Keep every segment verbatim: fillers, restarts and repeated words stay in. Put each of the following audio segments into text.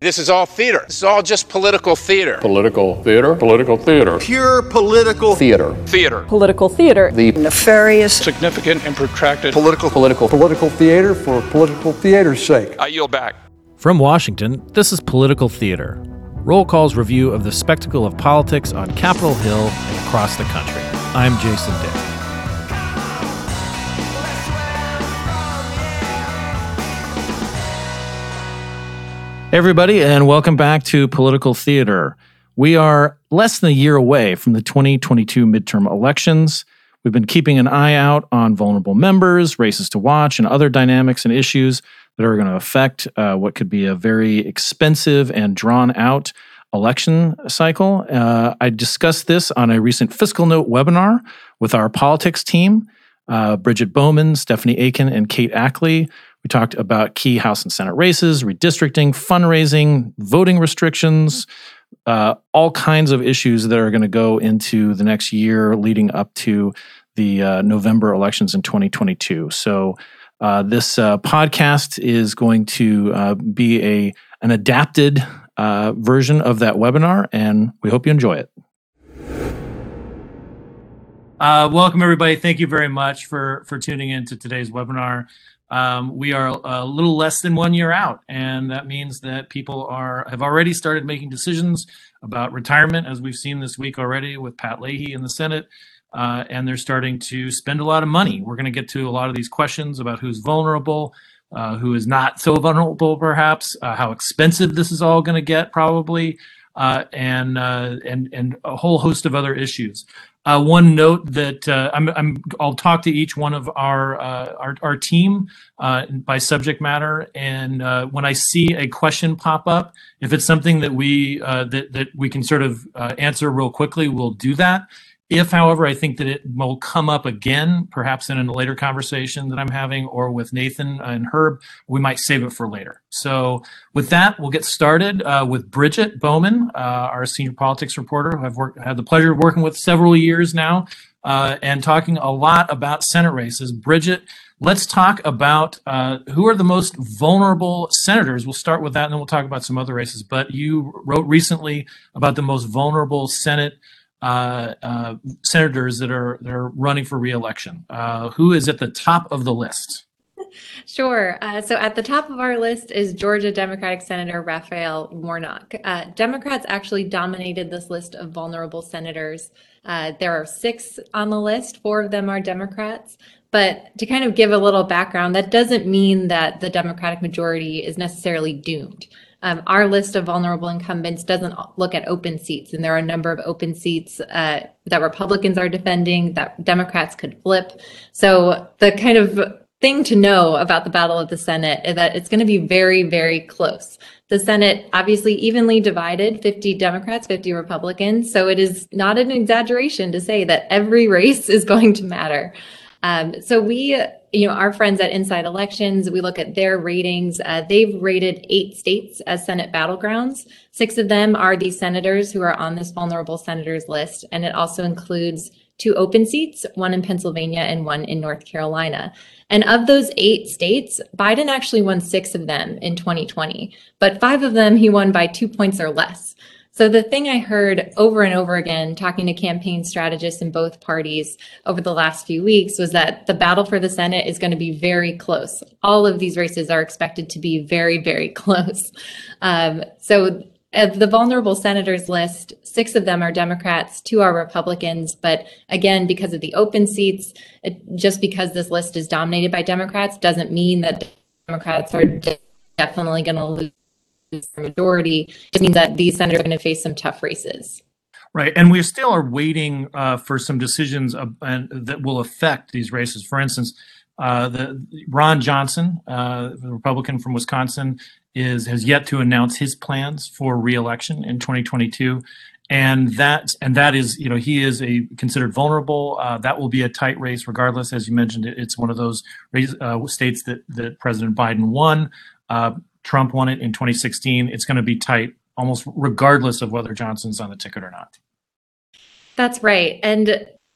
This is all theater. This is all just political theater. Political theater. Political theater. Pure political theater. Theater. Political theater. The nefarious, significant and protracted political political political theater for political theater's sake. I yield back. From Washington, this is Political Theater, Roll Call's review of the spectacle of politics on Capitol Hill and across the country. I'm Jason Dick. Hey everybody, and welcome back to Political Theater. We are less than a year away from the twenty twenty-two midterm elections. We've been keeping an eye out on vulnerable members, races to watch, and other dynamics and issues that are going to affect uh, what could be a very expensive and drawn-out election cycle. Uh, I discussed this on a recent Fiscal Note webinar with our politics team, uh, Bridget Bowman, Stephanie Aiken, and Kate Ackley. We talked about key House and Senate races, redistricting, fundraising, voting restrictions, uh, all kinds of issues that are going to go into the next year leading up to the uh, November elections in twenty twenty-two. So uh, this uh, podcast is going to uh, be a an adapted uh, version of that webinar, and we hope you enjoy it. Uh, welcome, everybody. Thank you very much for, for tuning in to today's webinar. Um, we are a little less than one year out, and that means that people are have already started making decisions about retirement, as we've seen this week already with Pat Leahy in the Senate, uh, and they're starting to spend a lot of money. We're going to get to a lot of these questions about who's vulnerable, uh, who is not so vulnerable, perhaps, uh, how expensive this is all going to get, probably, uh, and uh, and and a whole host of other issues. Uh, one note that uh, I'm, I'm, I'll talk to each one of our uh, our, our team uh, by subject matter, and uh, when I see a question pop up, if it's something that we uh, that that we can sort of uh, answer real quickly, we'll do that. If, however, I think that it will come up again, perhaps in a later conversation that I'm having, or with Nathan and Herb, we might save it for later. So with that, we'll get started uh, with Bridget Bowman, uh, our senior politics reporter, who I've worked, had the pleasure of working with several years now, uh, and talking a lot about Senate races. Bridget, let's talk about uh, who are the most vulnerable senators. We'll start with that, and then we'll talk about some other races. But you wrote recently about the most vulnerable Senate Uh, uh, senators that are that are running for re-election. Uh, who is at the top of the list? Sure. Uh, so at the top of our list is Georgia Democratic Senator Raphael Warnock. Uh, Democrats actually dominated this list of vulnerable senators. Uh, there are six on the list. Four of them are Democrats. But to kind of give a little background, that doesn't mean that the Democratic majority is necessarily doomed. Um, our list of vulnerable incumbents doesn't look at open seats, and there are a number of open seats uh, that Republicans are defending that Democrats could flip. So the kind of thing to know about the Battle of the Senate is that it's going to be very, very close. The Senate obviously evenly divided, fifty Democrats, fifty Republicans. So it is not an exaggeration to say that every race is going to matter. Um, so we, you know, our friends at Inside Elections, we look at their ratings. Uh, they've rated eight states as Senate battlegrounds. Six of them are the senators who are on this vulnerable senators list. And it also includes two open seats, one in Pennsylvania and one in North Carolina. And of those eight states, Biden actually won six of them in twenty twenty, but five of them he won by two points or less. So the thing I heard over and over again, talking to campaign strategists in both parties over the last few weeks, was that the battle for the Senate is going to be very close. All of these races are expected to be very, very close. Um, so of the vulnerable senators list, six of them are Democrats, two are Republicans. But again, because of the open seats, it, just because this list is dominated by Democrats doesn't mean that Democrats are de- definitely going to lose the majority. It just means that these senators are going to face some tough races. Right, and we still are waiting uh, for some decisions uh, and, that will affect these races. For instance, uh, the Ron Johnson, uh, the Republican from Wisconsin, is has yet to announce his plans for re-election in twenty twenty-two, and that and that is, you know, he is a considered vulnerable. Uh, that will be a tight race, regardless. As you mentioned, it, it's one of those race, uh, states that that President Biden won. Uh, Trump won it in twenty sixteen. It's going to be tight, almost regardless of whether Johnson's on the ticket or not. That's right. And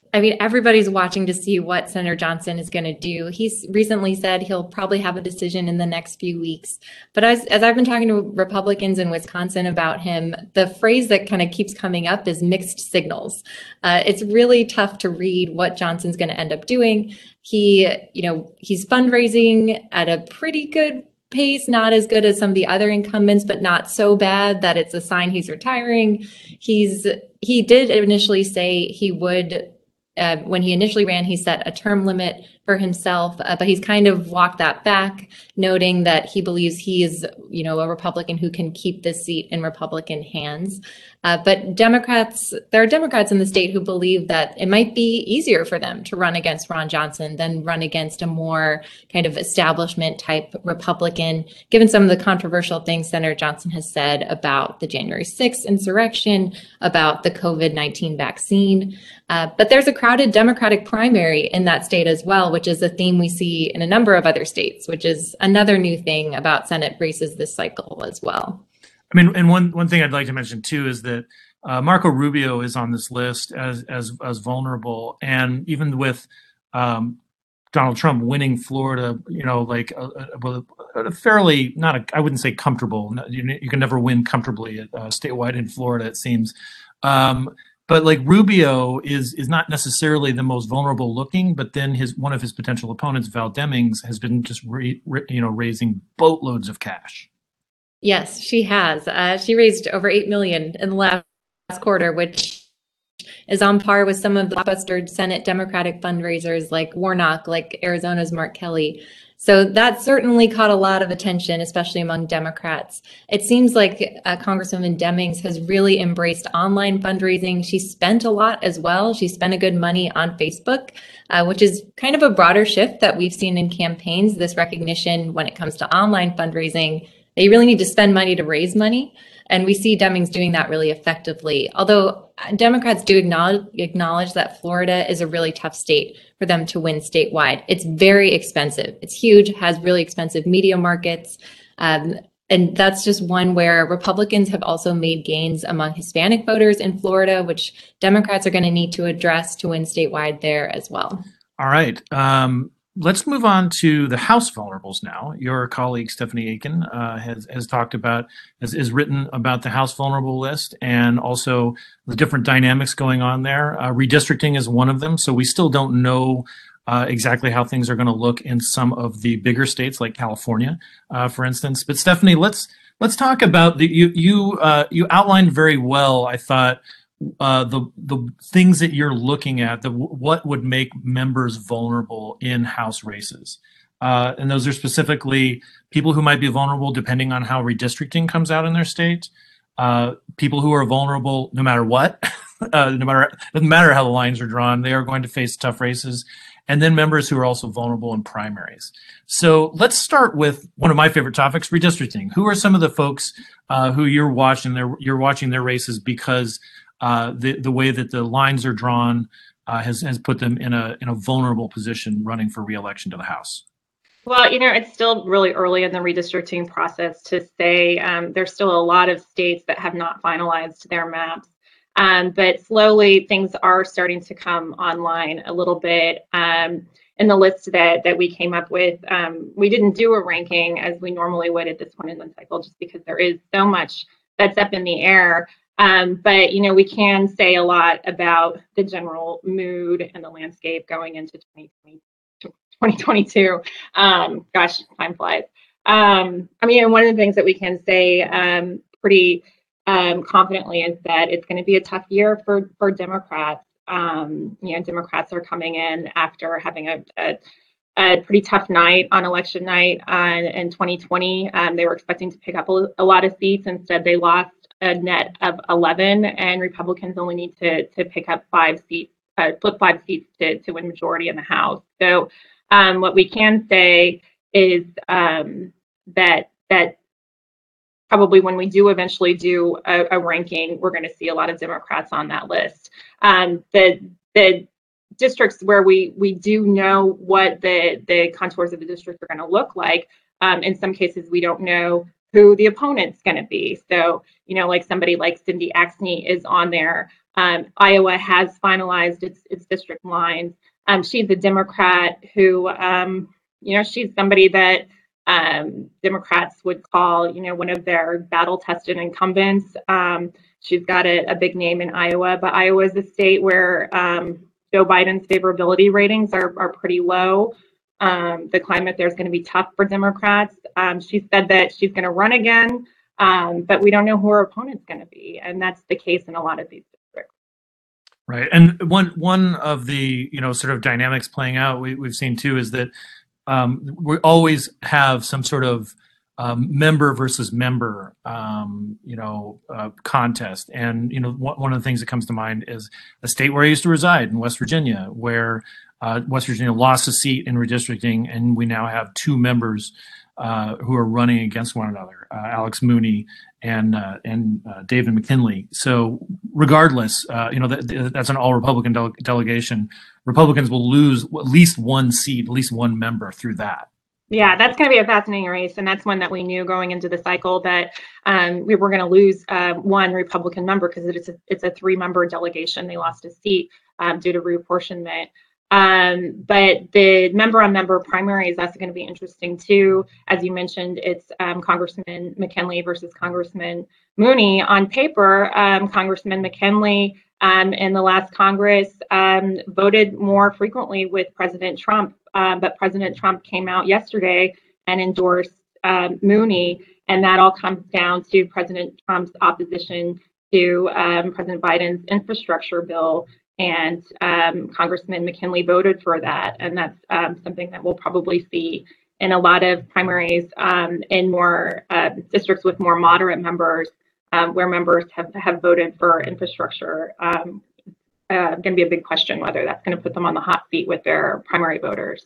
I mean, everybody's watching to see what Senator Johnson is going to do. He's recently said he'll probably have a decision in the next few weeks. But as, as I've been talking to Republicans in Wisconsin about him, the phrase that kind of keeps coming up is mixed signals. Uh, it's really tough to read what Johnson's going to end up doing. He, you know, he's fundraising at a pretty good pace, not as good as some of the other incumbents, but not so bad that it's a sign he's retiring. He's he did initially say he would. Uh, when he initially ran, he set a term limit for himself, uh, but he's kind of walked that back, noting that he believes he is, you know, a Republican who can keep this seat in Republican hands. Uh, but Democrats, there are Democrats in the state who believe that it might be easier for them to run against Ron Johnson than run against a more kind of establishment type Republican, given some of the controversial things Senator Johnson has said about the January sixth insurrection, about the COVID nineteen vaccine. Uh, but there's a crowded Democratic primary in that state as well, which is a theme we see in a number of other states, which is another new thing about Senate races this cycle as well. I mean, and one one thing I'd like to mention too is that uh, Marco Rubio is on this list as as as vulnerable, and even with um, Donald Trump winning Florida, you know, like a, a, a fairly not a, I wouldn't say comfortable. You, you can never win comfortably at, uh, statewide in Florida, it seems. Um, But like Rubio is is not necessarily the most vulnerable looking, but then his one of his potential opponents, Val Demings, has been just re, re, you know raising boatloads of cash. Yes, she has. Uh, she raised over eight million dollars in the last quarter, which is on par with some of the blockbuster Senate Democratic fundraisers like Warnock, like Arizona's Mark Kelly. So that certainly caught a lot of attention, especially among Democrats. It seems like uh, Congresswoman Demings has really embraced online fundraising. She spent a lot as well. She spent a good money on Facebook, uh, which is kind of a broader shift that we've seen in campaigns, this recognition when it comes to online fundraising. They really need to spend money to raise money. And we see Demings doing that really effectively. Although Democrats do acknowledge, acknowledge that Florida is a really tough state for them to win statewide. It's very expensive. It's huge, has really expensive media markets. Um, and that's just one where Republicans have also made gains among Hispanic voters in Florida, which Democrats are going to need to address to win statewide there as well. All right. Um, Let's move on to the House vulnerables now. Your colleague Stephanie Aiken uh, has has talked about, has, has written about the House vulnerable list and also the different dynamics going on there. Uh, redistricting is one of them, so we still don't know uh, exactly how things are going to look in some of the bigger states like California, uh, for instance. But Stephanie, let's let's talk about the you you uh, you outlined very well, I thought. Uh, the the things that you're looking at, the what would make members vulnerable in House races, uh, and those are specifically people who might be vulnerable depending on how redistricting comes out in their state, uh, people who are vulnerable no matter what, uh, no matter doesn't matter how the lines are drawn, they are going to face tough races, and then members who are also vulnerable in primaries. So let's start with one of my favorite topics, redistricting. Who are some of the folks uh, who you're watching their you're watching their races because Uh, the the way that the lines are drawn uh, has has put them in a in a vulnerable position running for re-election to the House? Well, you know, it's still really early in the redistricting process to say. Um, there's still a lot of states that have not finalized their maps, um, but slowly things are starting to come online a little bit. Um, in the list that that we came up with, um, we didn't do a ranking as we normally would at this point in the cycle, just because there is so much that's up in the air. Um, but, you know, we can say a lot about the general mood and the landscape going into twenty twenty, twenty twenty-two. Um, gosh, time flies. Um, I mean, one of the things that we can say um, pretty um, confidently is that it's going to be a tough year for, for Democrats. Um, you know, Democrats are coming in after having a, a, a pretty tough night on election night uh, in twenty twenty. Um, they were expecting to pick up a, a lot of seats. Instead, they lost a net of eleven, and Republicans only need to to pick up five seats, uh, flip five seats to, to win majority in the House. So um, what we can say is um, that that probably when we do eventually do a, a ranking, we're going to see a lot of Democrats on that list. Um, the the districts where we we do know what the the contours of the district are going to look like. Um, in some cases, we don't know who the opponent's going to be. So, you know, like somebody like Cindy Axne is on there. Um, Iowa has finalized its, its district lines. Um, she's a Democrat who, um, you know, she's somebody that um, Democrats would call, you know, one of their battle-tested incumbents. Um, she's got a, a big name in Iowa, but Iowa is a state where um, Joe Biden's favorability ratings are, are pretty low. Um, the climate there is going to be tough for Democrats. Um, she said that she's going to run again, um, but we don't know who her opponent's going to be, and that's the case in a lot of these districts. Right, and one one of the you know sort of dynamics playing out we, we've seen too is that um, we always have some sort of um, member versus member um, you know uh, contest, and you know one, one of the things that comes to mind is a state where I used to reside in West Virginia, where Uh, West Virginia lost a seat in redistricting, and we now have two members uh, who are running against one another, uh, Alex Mooney and uh, and uh, David McKinley. So regardless, uh, you know, that, that's an all-Republican dele- delegation. Republicans will lose at least one seat, at least one member through that. Yeah, that's going to be a fascinating race, and that's one that we knew going into the cycle that um, we were going to lose uh, one Republican member because it's a, it's a three-member delegation. They lost a seat um, due to reapportionment. Um, but the member-on-member primary is also going to be interesting too. As you mentioned, it's um, Congressman McKinley versus Congressman Mooney. On paper, um, Congressman McKinley um, in the last Congress um, voted more frequently with President Trump, um, but President Trump came out yesterday and endorsed um, Mooney, and that all comes down to President Trump's opposition to um, President Biden's infrastructure bill. And um, Congressman McKinley voted for that. And that's um, something that we'll probably see in a lot of primaries um, in more uh, districts with more moderate members, um, where members have, have voted for infrastructure. Um, uh, going to be a big question whether that's going to put them on the hot seat with their primary voters.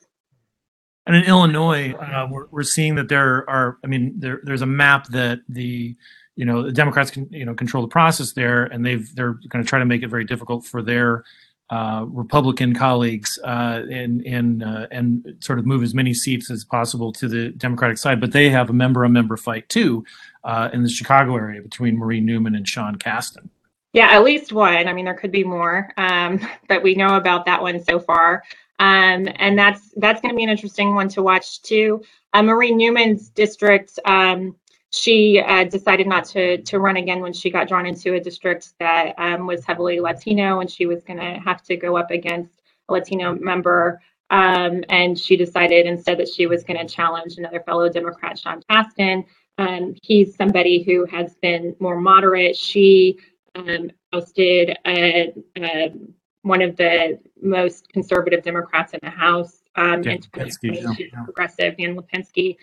And in Illinois, uh, we're, we're seeing that there are, I mean, there, there's a map that the you know, the Democrats can, you know, control the process there, and they've they're going to try to make it very difficult for their uh, Republican colleagues uh, in in uh, and sort of move as many seats as possible to the Democratic side. But they have a member-on-member fight too uh, in the Chicago area between Marie Newman and Sean Casten. Yeah, at least one. I mean, there could be more, um, but we know about that one so far. Um, and that's that's going to be an interesting one to watch too. Uh, Marie Newman's district. Um, She uh, decided not to to run again when she got drawn into a district that um, was heavily Latino, and she was going to have to go up against a Latino member. Um, and she decided instead that she was going to challenge another fellow Democrat, Sean Casten. Um, he's somebody who has been more moderate. She um, ousted a, a, one of the most conservative Democrats in the House um, Yeah, in twenty twenty. yeah, She's yeah. progressive, Dan Lipinski.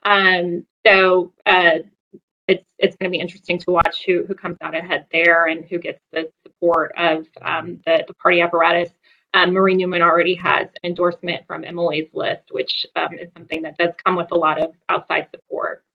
Um, so uh, it's it's going to be interesting to watch who who comes out ahead there and who gets the support of um, the, the party apparatus. Um, Marie Newman already has endorsement from Emily's List, which um, is something that does come with a lot of outside support.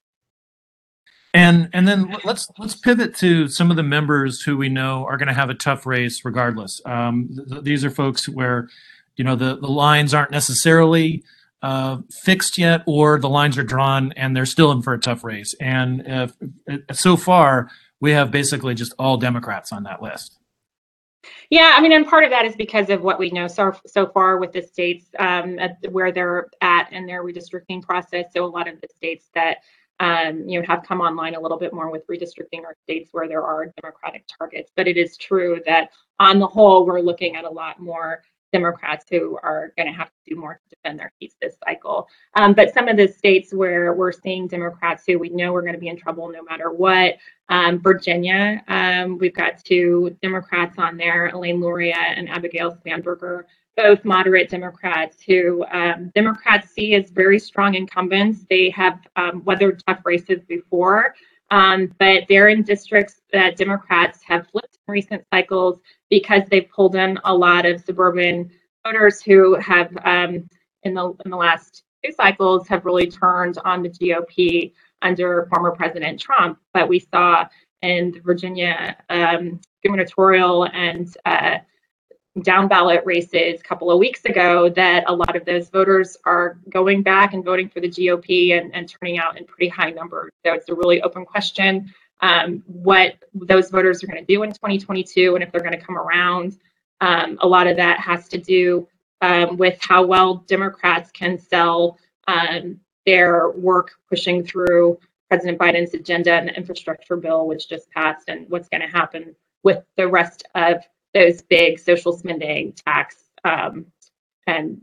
And and then let's let's pivot to some of the members who we know are going to have a tough race regardless. Um, th- these are folks where, you know, the, the lines aren't necessarily uh, fixed yet, or the lines are drawn and they're still in for a tough race. And uh, so far, we have basically just all Democrats on that list. Yeah, I mean, and part of that is because of what we know so so far with the states um, at where they're at in their redistricting process. So a lot of the states that um, you know have come online a little bit more with redistricting are states where there are Democratic targets. But it is true that on the whole, we're looking at a lot more Democrats who are going to have to do more to defend their seats this cycle. Um, but some of the states where we're seeing Democrats who we know are going to be in trouble no matter what, um, Virginia, um, we've got two Democrats on there, Elaine Luria and Abigail Spanberger, both moderate Democrats who um, Democrats see as very strong incumbents. They have um, weathered tough races before, um, but they're in districts that Democrats have flipped in recent cycles because they've pulled in a lot of suburban voters who have, um, in the in the last two cycles, have really turned on the G O P under former President Trump. But we saw in the Virginia um, gubernatorial and uh, down ballot races a couple of weeks ago that a lot of those voters are going back and voting for the G O P and, and turning out in pretty high numbers. So it's a really open question um, what those voters are going to do in twenty twenty-two and if they're going to come around. Um, a lot of that has to do um, with how well Democrats can sell um, their work pushing through President Biden's agenda and the infrastructure bill, which just passed, and what's going to happen with the rest of those big social spending, tax, um, and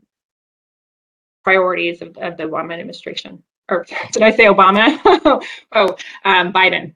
priorities of, of the Obama administration. Or did I say Obama? oh, um, Biden.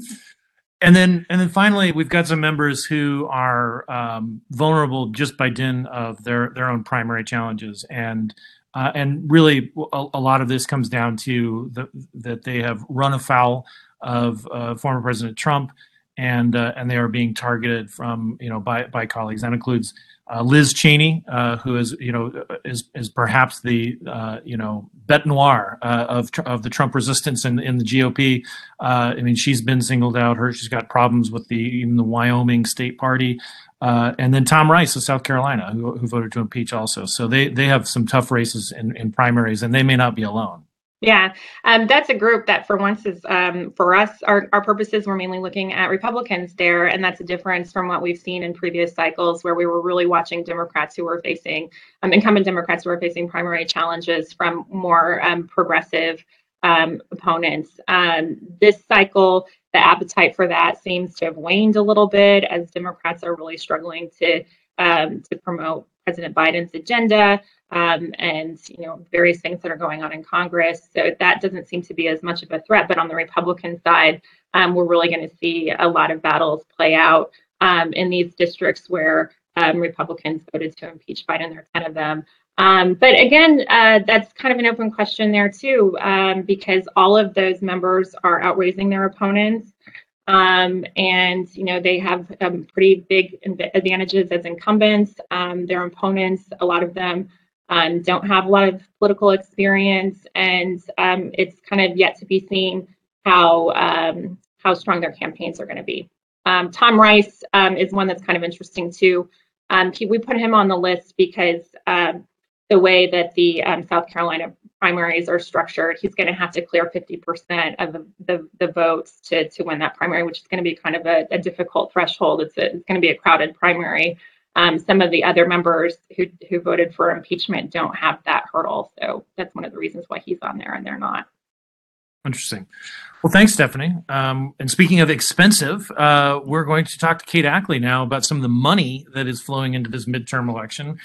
And then, and then finally, we've got some members who are um, vulnerable just by dint of their their own primary challenges, and uh, and really a, a lot of this comes down to the, that they have run afoul of uh, former President Trump, and uh, and they are being targeted from you know by by colleagues. That includes uh, Liz Cheney, uh, who is you know is is perhaps the uh, you know bête noire uh, of of the Trump resistance in in the G O P. Uh, I mean, she's been singled out. Her she's got problems with the even the Wyoming State Party, uh, and then Tom Rice of South Carolina, who who voted to impeach also. So they they have some tough races in in primaries, and they may not be alone. Yeah, um, that's a group that for once is, um, for us, our, our purposes, we're mainly looking at Republicans there, and that's a difference from what we've seen in previous cycles where we were really watching Democrats who were facing, um, incumbent Democrats who were facing primary challenges from more um, progressive um, opponents. Um, this cycle, the appetite for that seems to have waned a little bit as Democrats are really struggling to um, to promote President Biden's agenda. Um, and you know various things that are going on in Congress. So that doesn't seem to be as much of a threat. But on the Republican side, um, we're really going to see a lot of battles play out um, in these districts where um, Republicans voted to impeach Biden. There are ten of them. Um, but again, uh, that's kind of an open question there too, um, because all of those members are outraising their opponents. Um, and, you know, they have um, pretty big advantages as incumbents. Um, their opponents, a lot of them, Um, don't have a lot of political experience, and um, it's kind of yet to be seen how um, how strong their campaigns are going to be. Um, Tom Rice um, is one that's kind of interesting too. Um, he, we put him on the list because um, the way that the um, South Carolina primaries are structured, he's going to have to clear fifty percent of the, the, the votes to to win that primary, which is going to be kind of a, a difficult threshold. It's, a, it's going to be a crowded primary. Um, some of the other members who who voted for impeachment don't have that hurdle. So that's one of the reasons why he's on there and they're not. Interesting. Well, thanks, Stephanie. Um, and speaking of expensive, uh, we're going to talk to Kate Ackley now about some of the money that is flowing into this midterm election.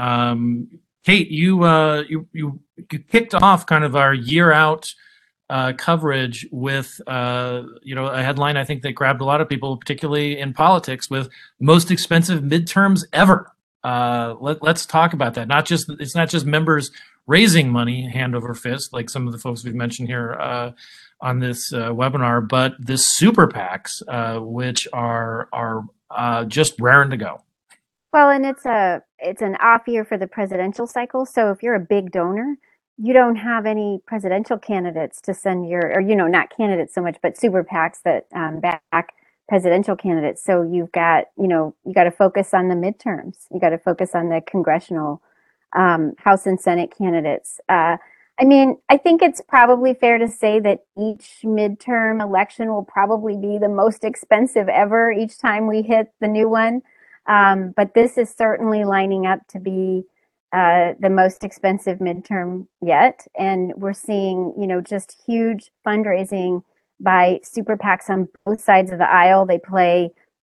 Um, Kate, you, uh, you you you kicked off kind of our year out uh, coverage with uh, you know a headline I think that grabbed a lot of people, particularly in politics, with most expensive midterms ever. Uh, let, let's talk about that. Not just it's not just members raising money hand over fist, like some of the folks we've mentioned here uh, on this uh, webinar, but the super PACs, uh, which are are uh, just raring to go. Well, and it's a it's an off year for the presidential cycle. So if you're a big donor, you don't have any presidential candidates to send your, or you know, not candidates so much, but super PACs that um, back presidential candidates. So you've got, you know, you got to focus on the midterms. You got to focus on the congressional um, House and Senate candidates. Uh, I mean, I think it's probably fair to say that each midterm election will probably be the most expensive ever each time we hit the new one. Um, but this is certainly lining up to be uh, the most expensive midterm yet. And we're seeing, you know, just huge fundraising by super PACs on both sides of the aisle. They play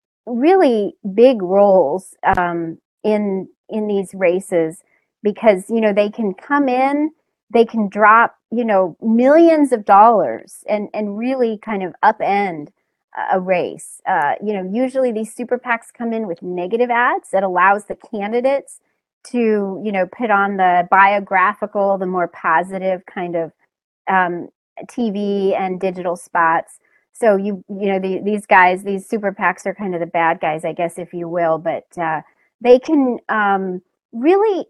really big roles um, in in these races because, you know, they can come in, they can drop, you know, millions of dollars and, and really kind of upend a race. Uh, you know, usually these super PACs come in with negative ads that allows the candidates to, you know, put on the biographical, the more positive kind of um, T V and digital spots. So you, you know, the, these guys, these super PACs are kind of the bad guys, I guess, if you will, but uh, they can um, really,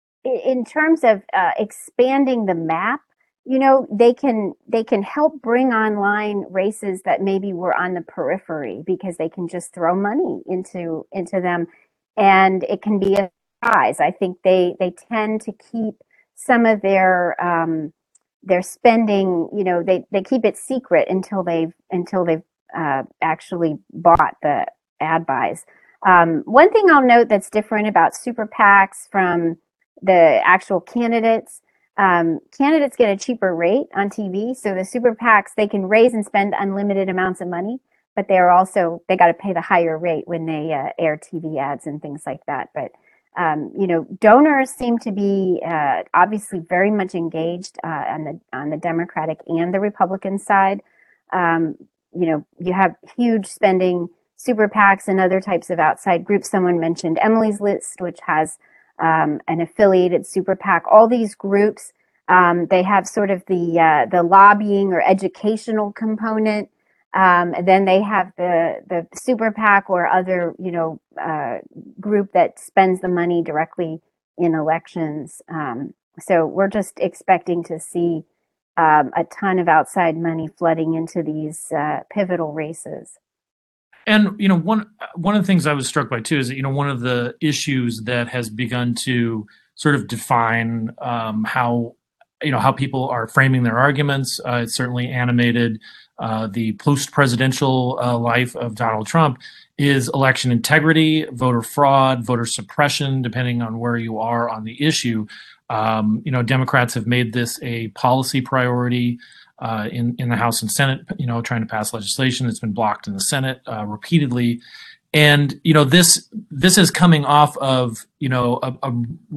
in terms of uh, expanding the map, you know, they can they can help bring online races that maybe were on the periphery because they can just throw money into into them and it can be a surprise. I think they they tend to keep some of their um, their spending, you know, they they keep it secret until they've until they've uh, actually bought the ad buys. Um, one thing I'll note that's different about super PACs from the actual candidates, um, candidates get a cheaper rate on T V. So the super PACs, they can raise and spend unlimited amounts of money, but they're also, they got to pay the higher rate when they uh, air T V ads and things like that. But, um, you know, donors seem to be uh, obviously very much engaged uh, on the on the Democratic and the Republican side. Um, you know, you have huge spending super PACs and other types of outside groups. Someone mentioned Emily's List, which has um, an affiliated super PAC. All these groups, um, they have sort of the uh, the lobbying or educational component. Um, and then they have the the super PAC or other, you know, uh, group that spends the money directly in elections. Um, so we're just expecting to see um, a ton of outside money flooding into these uh, pivotal races. And you know, one one of the things I was struck by too is that, you know, one of the issues that has begun to sort of define um, how you know how people are framing their arguments. Uh, it's certainly animated uh, the post-presidential uh, life of Donald Trump is election integrity, voter fraud, voter suppression, depending on where you are on the issue. Um, you know, Democrats have made this a policy priority. Uh, in in the House and Senate, you know, trying to pass legislation that's been blocked in the Senate uh, repeatedly, and you know this this is coming off of you know a, a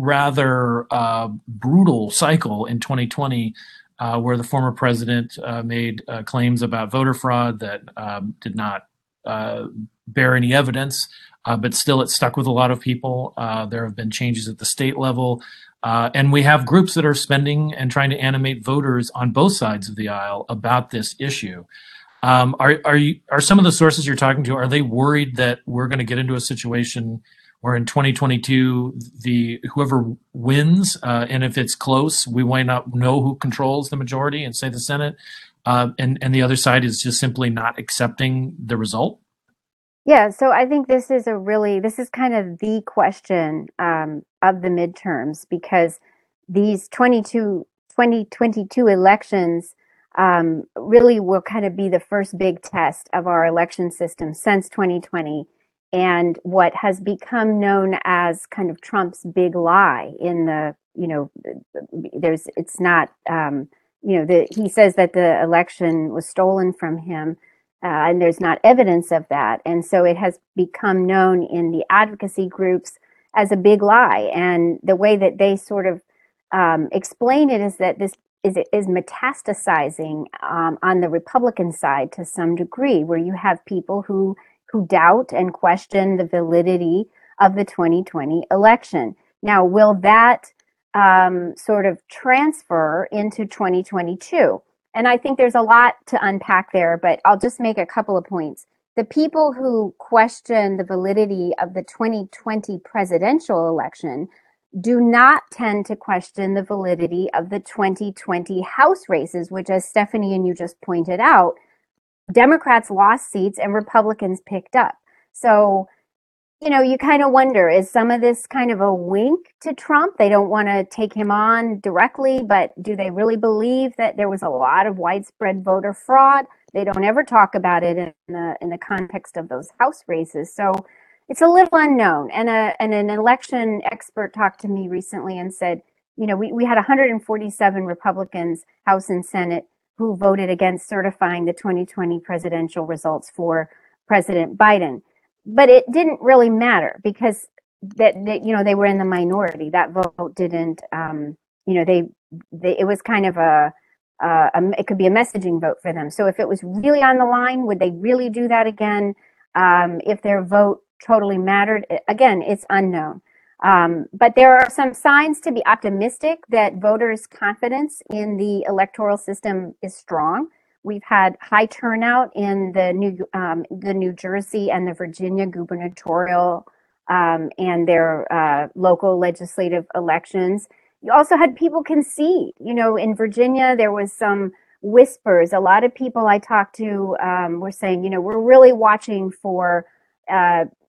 rather uh, brutal cycle in twenty twenty, uh, where the former president uh, made uh, claims about voter fraud that um, did not uh, bear any evidence, uh, but still it stuck with a lot of people. Uh, there have been changes at the state level. Uh, and we have groups that are spending and trying to animate voters on both sides of the aisle about this issue. Um, are are you are some of the sources you're talking to, are they worried that we're going to get into a situation where in twenty twenty-two the whoever wins, uh, and if it's close, we might not know who controls the majority and say the Senate, uh, and and the other side is just simply not accepting the result? Yeah, so I think this is a really, this is kind of the question um, of the midterms, because these twenty-two, twenty twenty-two elections um, really will kind of be the first big test of our election system since twenty twenty, and what has become known as kind of Trump's big lie in the, you know, there's, it's not, um, you know, the, he says that the election was stolen from him. Uh, and there's not evidence of that. And so it has become known in the advocacy groups as a big lie. And the way that they sort of um, explain it is that this is, is metastasizing um, on the Republican side to some degree, where you have people who, who doubt and question the validity of the twenty twenty election. Now, will that um, sort of transfer into twenty twenty-two? And I think there's a lot to unpack there, but I'll just make a couple of points. The people who question the validity of the twenty twenty presidential election do not tend to question the validity of the twenty twenty House races, which, as Stephanie and you just pointed out, Democrats lost seats and Republicans picked up. So, you know, you kind of wonder, is some of this kind of a wink to Trump? They don't want to take him on directly, but do they really believe that there was a lot of widespread voter fraud? They don't ever talk about it in the in the context of those House races. So it's a little unknown. And, a, and an election expert talked to me recently and said, you know, we, we had one hundred forty-seven Republicans, House and Senate, who voted against certifying the twenty twenty presidential results for President Biden. But it didn't really matter, because that, that you know, they were in the minority. That vote didn't, um, you know, they, they, it was kind of a, uh, a, it could be a messaging vote for them. So if it was really on the line, would they really do that again? Um, if their vote totally mattered, again, it's unknown. Um, but there are some signs to be optimistic that voters' confidence in the electoral system is strong. We've had high turnout in the New um, the New Jersey and the Virginia gubernatorial um, and their uh, local legislative elections. You also had people concede. You know, in Virginia, there was some whispers. A lot of people I talked to um, were saying, you know, we're really watching for, uh,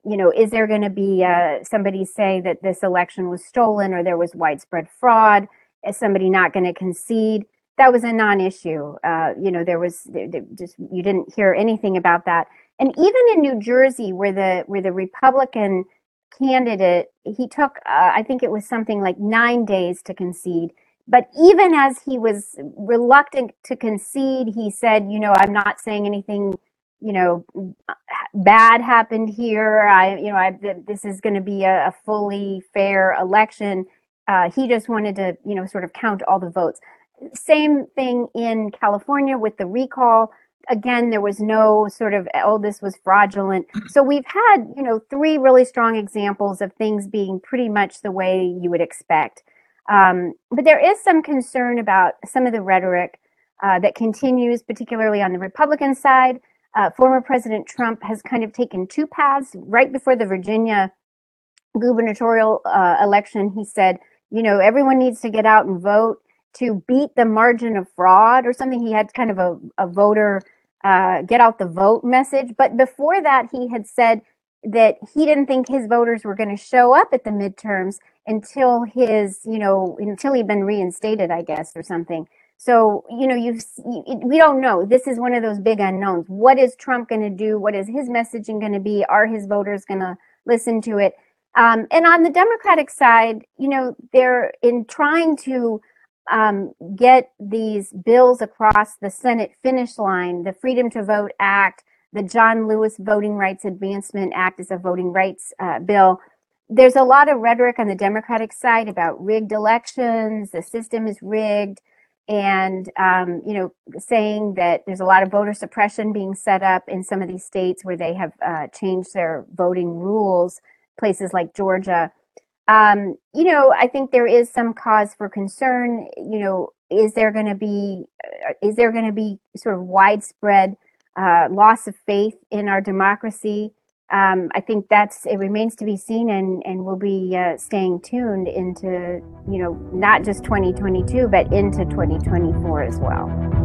you know, is there going to be uh, somebody say that this election was stolen or there was widespread fraud? Is somebody not going to concede? That was a non-issue. Uh, you know, there was there, there just you didn't hear anything about that. And even in New Jersey, where the where the Republican candidate, he took, uh, I think it was something like nine days to concede. But even as he was reluctant to concede, he said, you know, I'm not saying anything, you know, bad happened here. I, you know, I, this is going to be a, a fully fair election. Uh, he just wanted to, you know, sort of count all the votes. Same thing in California with the recall. Again, there was no sort of, oh, this was fraudulent. So we've had, you know, three really strong examples of things being pretty much the way you would expect. Um, but there is some concern about some of the rhetoric uh, that continues, particularly on the Republican side. Uh, former President Trump has kind of taken two paths. Right before the Virginia gubernatorial uh, election, he said, you know, everyone needs to get out and vote to beat the margin of fraud or something. He had kind of a, a voter uh, get out the vote message. But before that, he had said that he didn't think his voters were going to show up at the midterms until his, you know, until he'd been reinstated, I guess, or something. So, you know, you've, we don't know. This is one of those big unknowns. What is Trump going to do? What is his messaging going to be? Are his voters going to listen to it? Um, and on the Democratic side, you know, they're in trying to um, get these bills across the Senate finish line. The Freedom to Vote Act, the John Lewis Voting Rights Advancement Act is a voting rights uh, bill. There's a lot of rhetoric on the Democratic side about rigged elections, the system is rigged, and, um, you know, saying that there's a lot of voter suppression being set up in some of these states where they have uh, changed their voting rules, places like Georgia. Um, you know, I think there is some cause for concern. You know, is there going to be, uh, is there going to be sort of widespread uh, loss of faith in our democracy? Um, I think that's, it remains to be seen, and, and we'll be uh, staying tuned into, you know, not just twenty twenty-two, but into twenty twenty-four as well.